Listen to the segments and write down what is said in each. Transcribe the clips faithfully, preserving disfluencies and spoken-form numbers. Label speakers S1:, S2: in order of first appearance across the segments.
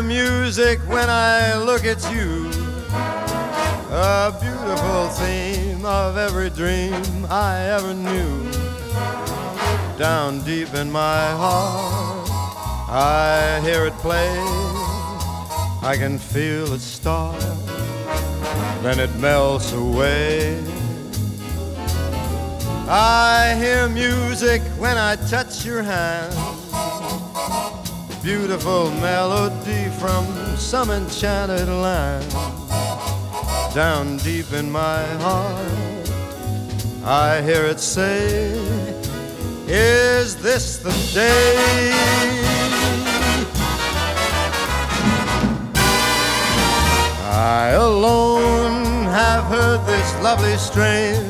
S1: music when I look at you, a beautiful theme of every dream I ever knew. Down deep in my heart, I hear it play. I can feel it start, then it melts away. I hear music when I touch your hand, beautiful melody from some enchanted land. Down deep in my heart, I hear it say, is this the day? I alone have heard this lovely strain.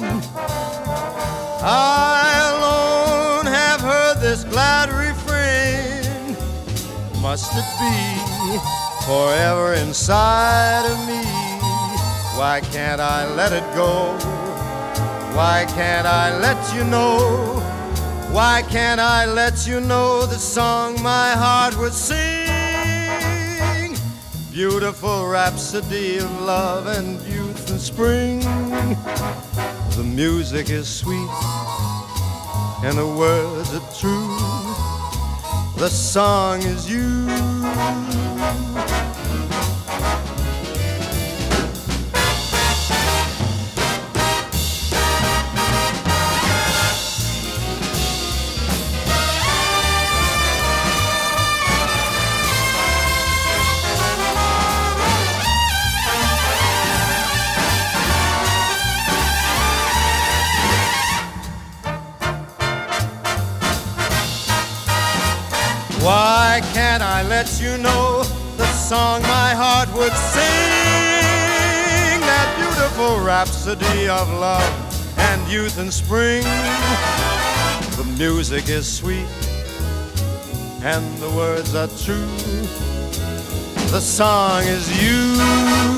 S1: I alone have heard this glad refrain. Must it be forever inside of me? Why can't I let it go? Why can't I let you know? Why can't I let you know the song my heart would sing? Beautiful rhapsody of love and youth and spring. The music is sweet and the words are true. The song is you. Why can't I let you know the song my heart would sing? That beautiful rhapsody of love and youth and spring. The music is sweet and the words are true. The song is you.